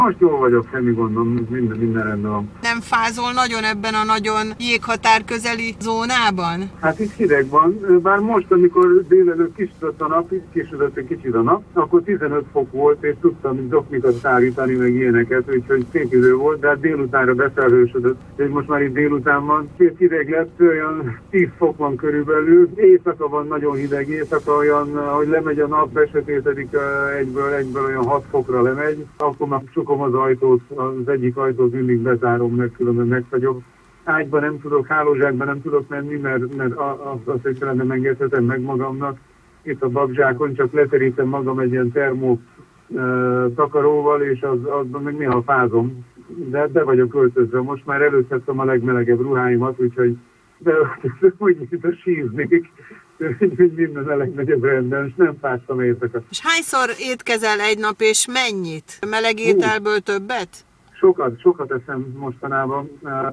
Most jól vagyok, semmi gondom, minden rendben van. Nem fázol nagyon ebben a nagyon jéghatár közeli zónában? Hát itt hideg van, bár most, amikor délelőtt kisütött a nap, kisütött egy kicsit a nap, akkor 15 fok volt, és tudtam zoknikat szállítani, meg ilyeneket, úgyhogy szép idő volt, de hát délutánra befelhősödött. És most már itt délután van, két hideg lett, olyan 10 fok van körülbelül, éjszaka van nagyon hideg, éjszaka olyan, hogy lemegy a nap, besötétedik egyből olyan 6 fokra lemegy, akkor már csukom az ajtót, az egyik ajtót mindig bezárom, meg különben megfagyok. Ágyban nem tudok, hálózsákban nem tudok menni, mert azt egyszerűen nem engedhetem meg magamnak. Itt a babzsákon csak leterítem magam egy ilyen termó takaróval, és azban meg néha fázom. De be vagyok öltözve. Most már előszedtem a legmelegebb ruháimat, úgyhogy úgy mint a síznék, hogy minden a legnagyobb rendben, és nem fáztam éjszaka. És hányszor étkezel egy nap, és mennyit? Meleg ételből többet? Sokat eszem mostanában.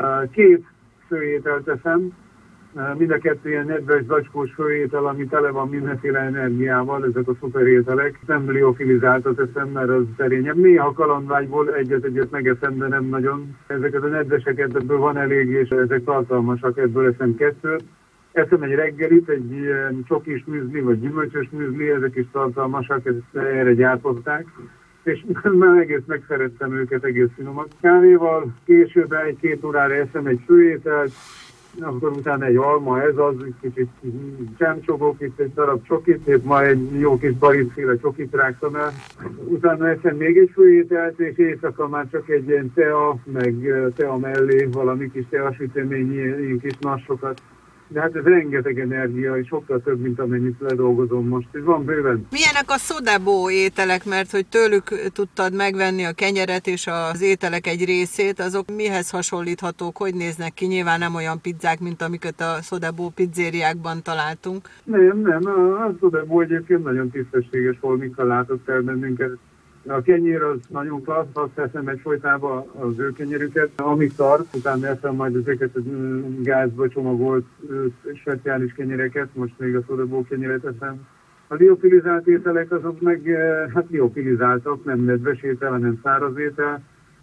2 főételt eszem, mind a 2 ilyen nedves, zacskós főétel, ami tele van mindenféle energiával, ezek a szuperételek. Nem liofilizáltat eszem, mert az szerényebb. Néha kalandvágyból egyet megeszem, de nem nagyon. Ezeket a nedveseket, ebből van elég, és ezek tartalmasak, ebből eszem 2. Eszem egy reggelit, egy ilyen csokis műzli, vagy gyümölcsös műzli, ezek is tartalmasak, ezt erre gyártották. És már egész megszerettem őket, egész finomak. Kávéval később 1-2 órára eszem egy főételt, akkor utána egy alma, ez az, egy kicsit csámcsogok, itt egy darab csokit, itt ma egy jó kis baricféle csokit rágtam el. Utána eszem még egy főételt, és éjszaka már csak egy ilyen tea, meg tea mellé valami kis teasütemény, ilyen kis nassokat. De hát ez rengeteg energia, és sokkal több, mint amennyit ledolgozom most. Ez van bőven. Milyenek a Sodebo ételek, mert hogy tőlük tudtad megvenni a kenyeret és az ételek egy részét, azok mihez hasonlíthatók, hogy néznek ki? Nyilván nem olyan pizzák, mint amiket a Sodebo pizzériákban találtunk. Nem, a Sodebo egyébként nagyon tisztességes holmikkal látott el bennünket. A kenyér az nagyon klassz, azt eszem egyfolytában az ő kenyerüket. Amit tart, utána eszem majd ezeket a gázba csomagolt speciális kenyereket, most még a Sodebo kenyeret eszem. A liofilizált ételek azok meg hát liofilizáltak, nem nedves étel, hanem száraz étel.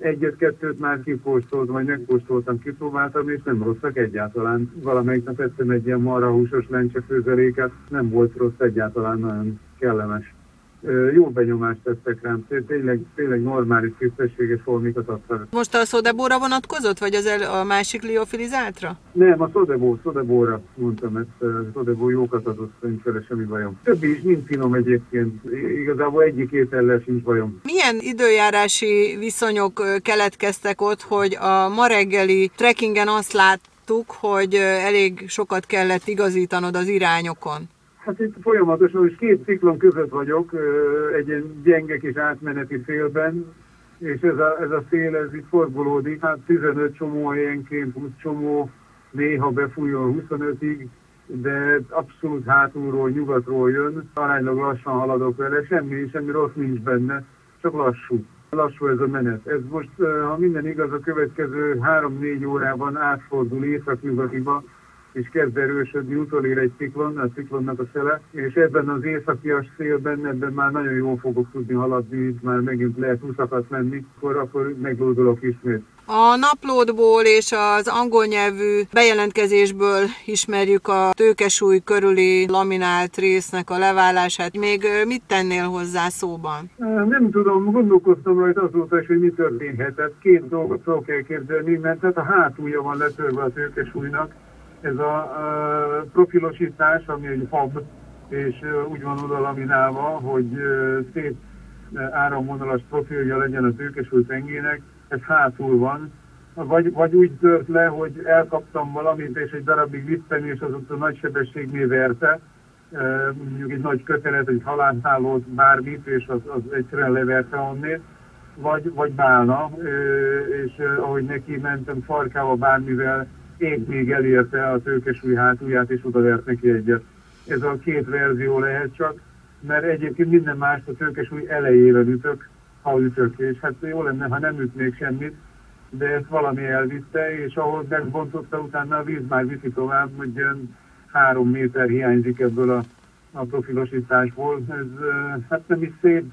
1-2 már kipóstoltam, vagy megkóstoltam, kipróbáltam, és nem rosszak egyáltalán. Valamelyik nap ettem egy ilyen marhahúsos lencsefőzeléket, nem volt rossz egyáltalán, nagyon kellemes. Jó benyomást tettek rám, tényleg normális, tisztességes holmikat adtak. Most a Sodebóra vonatkozott, vagy a másik liofilizáltra? Nem, a Sodebóra mondtam, ezt Sodebo jókat adott, nincs vele semmi bajom. Többi is mind finom egyébként, igazából egyik étellel sincs bajom. Milyen időjárási viszonyok keletkeztek ott, hogy a ma reggeli trekkingen azt láttuk, hogy elég sokat kellett igazítanod az irányokon? Hát itt folyamatosan, és 2 ciklon között vagyok, egy ilyen gyenge kis átmeneti szélben, és ez a szél, ez itt forgolódik, hát 15 csomó helyenként, 20 csomó, néha befújjon 25-ig, de abszolút hátulról, nyugatról jön, aránylag lassan haladok vele, semmi rossz nincs benne, csak lassú ez a menet. Ez most, ha minden igaz, a következő 3-4 órában átfordul észak-nyugatiba, és kezd erősödni, utolér egy ciklon, a ciklonnak a szele, és ebben az északias szélben, ebben már nagyon jól fogok tudni haladni, itt már megint lehet 20-akat menni, akkor meglódulok ismét. A naplódból és az angol nyelvű bejelentkezésből ismerjük a tőkesúly körüli laminált résznek a leválását. Még mit tennél hozzá szóban? Nem tudom, gondolkoztam rajta azóta is, hogy mi történhetett. 2 dolgot fel kell képzelni, mert hát a hátulja van letörve a tőkesúlynak. Ez a profilosítás, ami egy hab, és úgy van oda laminálva, hogy szép áramvonalas profilja legyen a tőkesúly pengének, ez hátul van. Vagy úgy tört le, hogy elkaptam valamit, és egy darabig vittem, és azok a nagy sebességnél verte, mondjuk egy nagy kötelet, egy halászhálót, bármit, és az egyszerűen leverte onnét, vagy bálna, és ahogy neki mentem farkával bármivel, épp még elérte a tőkesúly hátulját, és odavert neki egyet. Ez a 2 verzió lehet csak, mert egyébként minden más a tőkesúly elejében ütök, ha ütök, és hát jó lenne, ha nem ütnék semmit, de ezt valami elvitte, és ahol megbontotta, utána a víz már viszi tovább, hogy 3 méter hiányzik ebből a profilosításból. Ez hát nem is szép,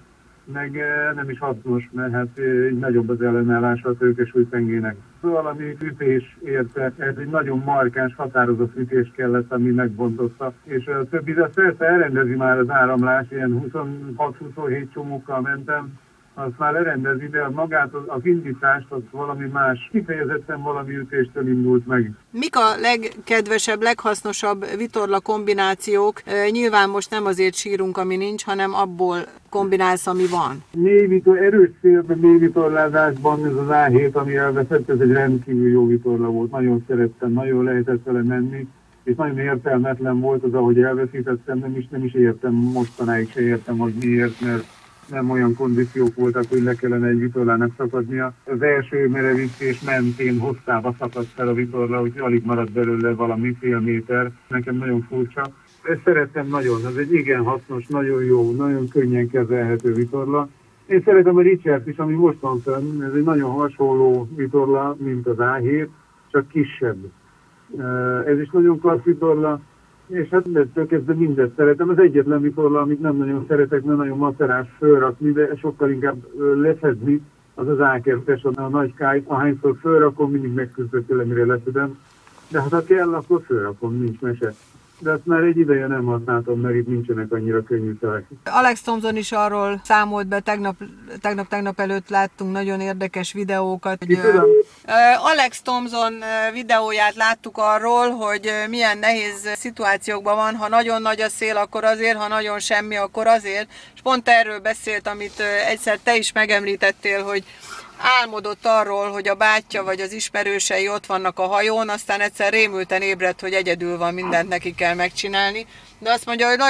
meg nem is hasznos, mert hát így nagyobb az ellenállása a tőkesúlypengének. Valami ütés érte, ez egy nagyon markáns, határozott ütés kellett, ami megbontotta. És a többi, de persze elrendezi már az áramlás, ilyen 26-27 csomókkal mentem, azt már lerendezi, de magát az indítást, az valami más, kifejezetten valami ütéstől indult meg. Mik a legkedvesebb, leghasznosabb vitorla kombinációk? Nyilván most nem azért sírunk, ami nincs, hanem abból kombinálsz, ami van. Erős szélben, mély vitorlázásban ez az A7, ami elveszett, ez egy rendkívül jó vitorla volt. Nagyon szerettem, nagyon lehetett vele menni, és nagyon értelmetlen volt az, ahogy elveszítettem, nem is értem, mostanáig se értem, hogy miért, mert nem olyan kondíciók voltak, hogy le kellene egy vitorlának szakadnia. Az első merevítés mentén hosszába szakadt fel a vitorla, hogy alig maradt belőle valami fél méter. Nekem nagyon furcsa. Ezt szerettem nagyon, ez egy igen hasznos, nagyon jó, nagyon könnyen kezelhető vitorla. Én szeretem a Richert is, ami most van fenn, ez egy nagyon hasonló vitorla, mint az A7, csak kisebb. Ez is nagyon klassz vitorla. És hát ettől kezdve mindet szeretem. Az egyetlen vitorla, amit nem nagyon szeretek, mert nagyon macerás fölrakni, de sokkal inkább leszedni, az az A2-es, a nagy kájt. Ahányszor fölrakom, mindig megküzdök tőle, mire leszedem. De hát ha kell, akkor fölrakom, nincs mese. De azt már egy ideje nem használtam, mert itt nincsenek annyira könnyű telek. Alex Thomson is arról számolt be, tegnap előtt láttunk nagyon érdekes videókat. Alex Thomson videóját láttuk arról, hogy milyen nehéz szituációkban van, ha nagyon nagy a szél, akkor azért, ha nagyon semmi, akkor azért. És pont erről beszélt, amit egyszer te is megemlítettél, hogy álmodott arról, hogy a bátyja vagy az ismerősei ott vannak a hajón, aztán egyszer rémülten ébredt, hogy egyedül van, mindent neki kell megcsinálni. De azt mondja, hogy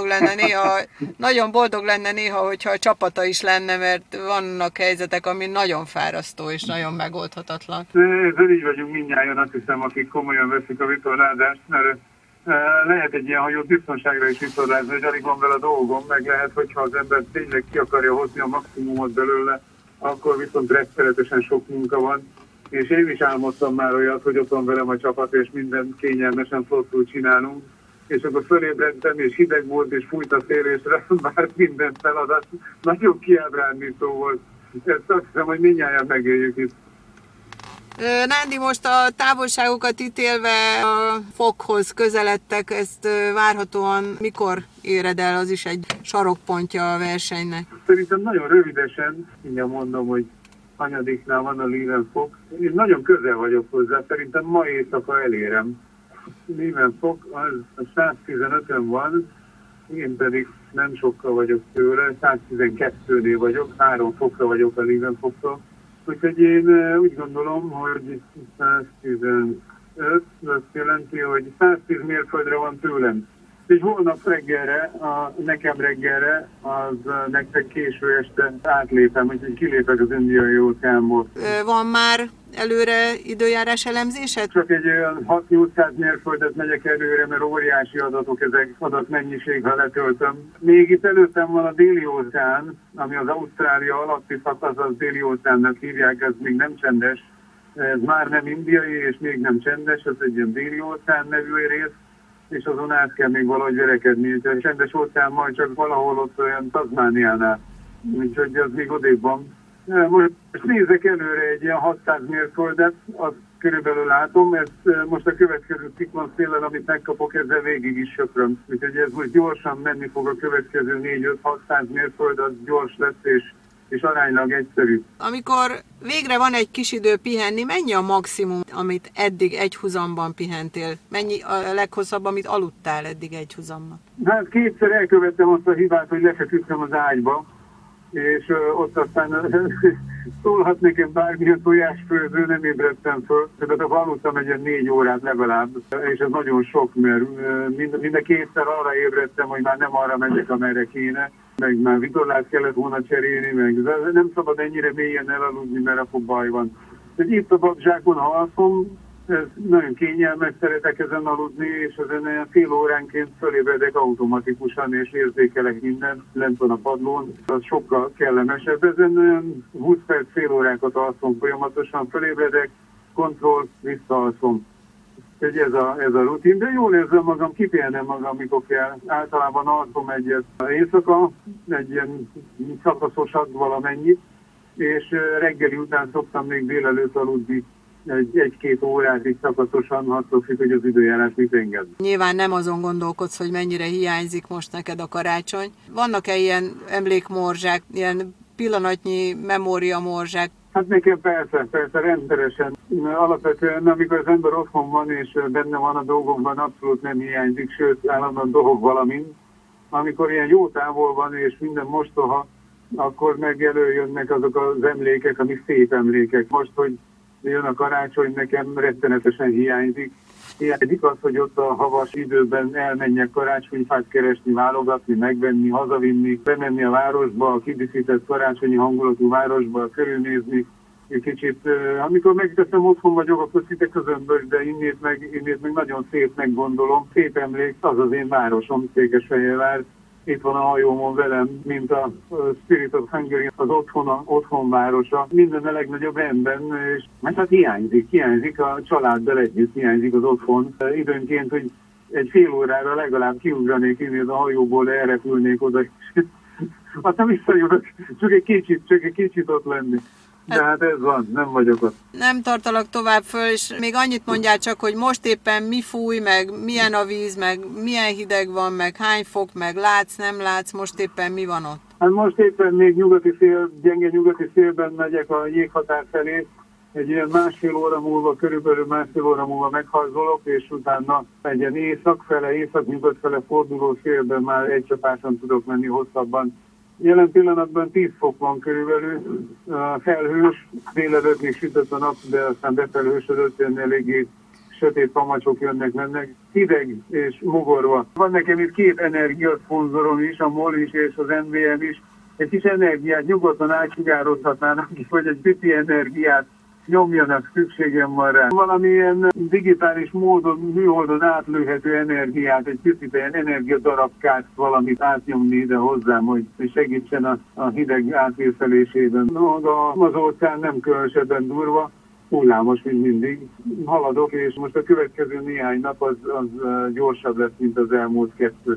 nagyon boldog lenne néha, hogyha a csapata is lenne, mert vannak helyzetek, ami nagyon fárasztó és nagyon megoldhatatlan. Ezzel így vagyunk mindnyájan, azt hiszem, akik komolyan veszik a vitorlázást, mert lehet egy ilyen hajót biztonságra is vitorlázni, hogy alig van vele a dolgom, meg lehet, hogyha az ember tényleg ki akarja hozni a maximumot belőle, akkor viszont rettenetesen sok munka van, és én is álmodtam már olyat, hogy ott van velem a csapat, és mindent kényelmesen flottul csinálunk, és akkor fölébredtem, és hideg volt, és fújt a szél, és már minden feladat nagyon kiábrándító volt. Ezt azt hiszem, hogy mindnyáján megéljük itt. Nándi, most a távolságokat ítélve a fokhoz közeledtek, ezt várhatóan mikor éred el, az is egy sarokpontja a versenynek? Szerintem nagyon rövidesen, mindjárt mondom, hogy hanyadiknál van a Lievenfok. Én nagyon közel vagyok hozzá, szerintem ma éjszaka elérem. Lievenfok az 115-ön van, én pedig nem sokkal vagyok tőle, 112-nél vagyok, 3 fokra vagyok a Lievenfoktól. Úgyhogy én úgy gondolom, hogy 115, azt jelenti, hogy 110 mérföldre van tőlem. És holnap reggelre, nekem reggelre, az nektek késő este átlépem, úgyhogy kilépek az Indiai óceánból. Van már előre időjárás elemzésed? Csak egy olyan 6-800 mérföldet megyek előre, mert óriási adatok, ezek adatmennyiség, ha letöltöm. Még itt előttem van a Déli óceán, ami az Ausztrália alatti szakasz, az Déli óceánnak hívják, ez még nem csendes. Ez már nem indiai, és még nem csendes, ez egy ilyen Déli óceán nevű rész, és azon át kell még valahogy verekedni. Úgyhogy a csendes óceán majd csak valahol ott olyan Tasmániánál. Úgyhogy az még odébb van. Most nézek előre egy ilyen 600 mérföldet, azt körülbelül látom, ezt most a következő ciklon széllel, amit megkapok, ezzel végig is söpröm. Úgyhogy ez most gyorsan menni fog, a következő 4-5-600 mérföld, az gyors lesz, és aránylag egyszerű. Amikor végre van egy kis idő pihenni, mennyi a maximum, amit eddig egyhuzamban pihentél? Mennyi a leghosszabb, amit aludtál eddig egyhuzamban? Hát kétszer elkövettem azt a hibát, hogy lefeküdtem az ágyba, és ott aztán szólhat nekem bármilyen tojásfőző, nem ébredtem föl, de aludtam egy 4 órát legalább, és ez nagyon sok, mert mind a kétszer arra ébredtem, hogy már nem arra megyek, amerre kéne, meg már vitorlát kellett volna cserélni, meg nem szabad ennyire mélyen elaludni, mert akkor baj van. Itt a babzsákon alszom, ez nagyon kényelmes, szeretek ezen aludni, és ezen fél óránként fölébredek automatikusan, és érzékelek mindent lent van a padlón. Az sokkal kellemesebb. Ezen olyan 20 perc, fél órákat alszom folyamatosan, fölébredek, kontroll, visszaalszom. Úgyhogy ez a rutin, de jól érzem magam, kipihenem magam, mikor kell. Általában alszom egyet éjszaka, egy ilyen szakaszosat valamennyit, és reggeli után szoktam még délelőtt aludni egy-két órát így szakaszosan, attól függ, hogy az időjárás mit enged. Nyilván nem azon gondolkodsz, hogy mennyire hiányzik most neked a karácsony. Vannak-e ilyen emlékmorzsák, ilyen pillanatnyi memóriamorzsák? Hát nekem persze, rendszeresen. Alapvetően, amikor az ember otthon van, és benne van a dolgokban, abszolút nem hiányzik, sőt, állandóan dolgok valamint. Amikor ilyen jó távol van, és minden mostoha, akkor meg előjönnek azok az emlékek, amik szép emlékek. Most, hogy jön a karácsony, nekem rettenetesen hiányzik. Hiányzik az, hogy ott a havas időben elmenjek karácsonyfát keresni, válogatni, megvenni, hazavinni, bemenni a városba, a kidíszített karácsonyi hangulatú városba, körülnézni. Egy kicsit, amikor megteszem, otthon vagyok, akkor szinte közömbös, de innét meg nagyon szépnek gondolom. Szép emlék, az az én városom, Székesfehérvár. Itt van a hajómon velem, mint a Spirit of Hungary, az otthonvárosa. Minden a legnagyobb rendben, és hát hiányzik a családdal együtt, hiányzik az otthon. Időnként, hogy egy fél órára legalább kiugranék innen a hajóból, elrepülnék oda, és aztán visszajövök, csak egy kicsit ott lenni. De hát ez van, nem vagyok ott. Nem tartalak tovább föl, és még annyit mondjál csak, hogy most éppen mi fúj, meg milyen a víz, meg milyen hideg van, meg hány fok, meg látsz, nem látsz, most éppen mi van ott? Hát most éppen még gyenge nyugati szélben megyek a jéghatár felé. Egy ilyen körülbelül másfél óra múlva meghajzolok, és utána egy ilyen észak-nyugat fele forduló szélben már egy csapáson tudok menni hosszabban. Jelen pillanatban 10 fok van körülbelül, felhős, délelőtt még sütött a nap, de aztán befelhősödött, ilyen eléggé sötét pamacsok jönnek-mennek. Hideg és mogorva. Van nekem itt 2 energiaszponzorom is, a MOL is és az NVM is. Egy kis energiát nyugodtan átsugározhatnának, vagy egy pici energiát nyomjanak, szükségem van rá. Valamilyen digitális módon, műholdon átlőhető energiát, egy picit ilyen energiadarabkát valamit átnyomni ide hozzám, hogy segítsen a hideg átvészelésében. Az óceán nem különösebben durva, hullámos, mint mindig. Haladok, és most a következő néhány nap az gyorsabb lesz, mint az elmúlt 2.